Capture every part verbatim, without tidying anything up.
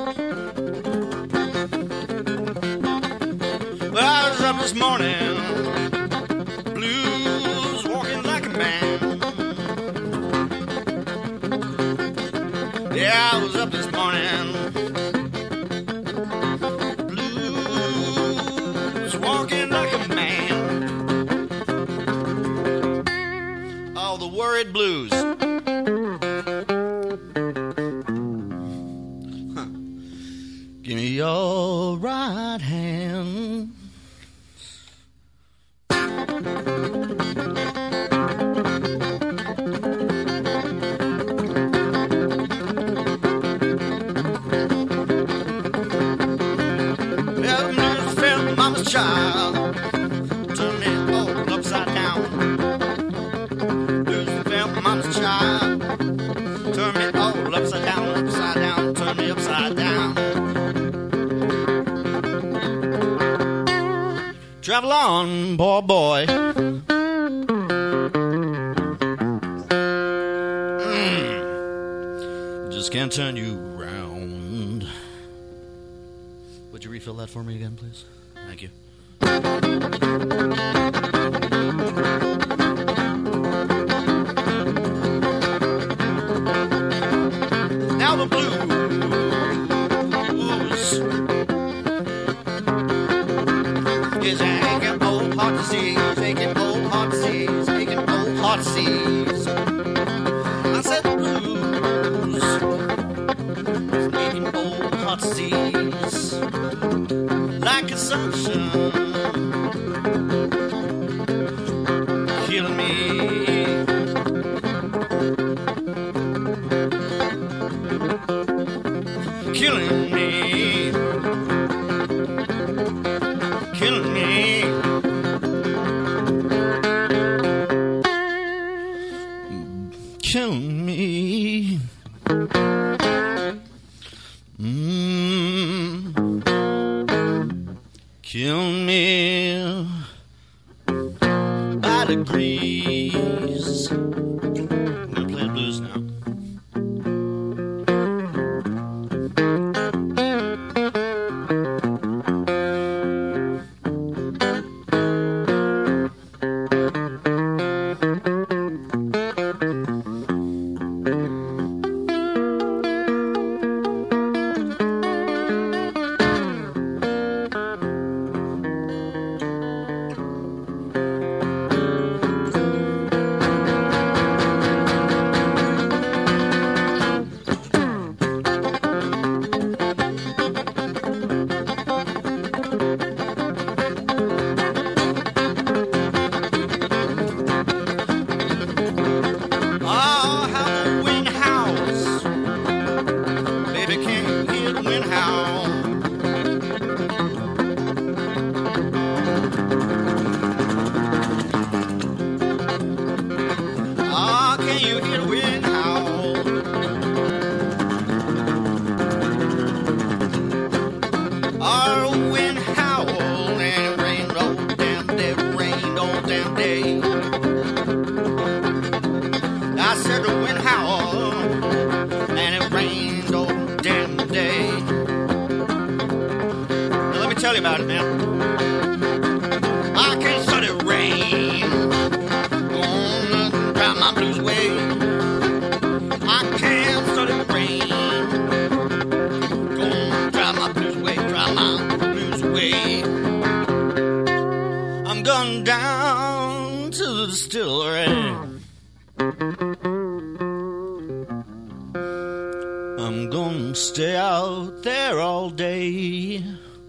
Well, I was up this morning, blues walking like a man. Yeah, I was up this morning, blues walking like a man. All the worried blues. Huh. Give me your right hand. Child, turn me all upside down. Blues and felt mama's child. Turn me all upside down, upside down, turn me upside down. Travel on, boy, boy. Mm. Just can't turn you around. Would you refill that for me again, please? Thank you. Now the blues is aching old heart disease, aching old heart disease, aching old heart disease. I said the blues is aching old heart disease, like consumption, killing me. Killing me, killing me, killing me. Mm. Kill me by degrees. I'm gonna play the blues now. About it, man. I can't let it rain. Gonna drive my blues away. I can't let it rain. Gonna drive my blues away, drive my blues away. I'm going down to the distillery. I'm gonna stay out there all day.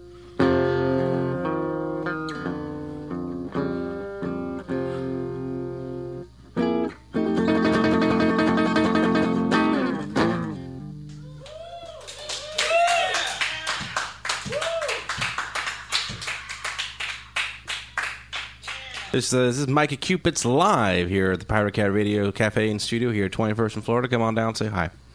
This, uh, this is Mikey Cupid's live here at the Pirate Cat Radio Cafe and Studio here at twenty-first in Florida. Come on down and say hi.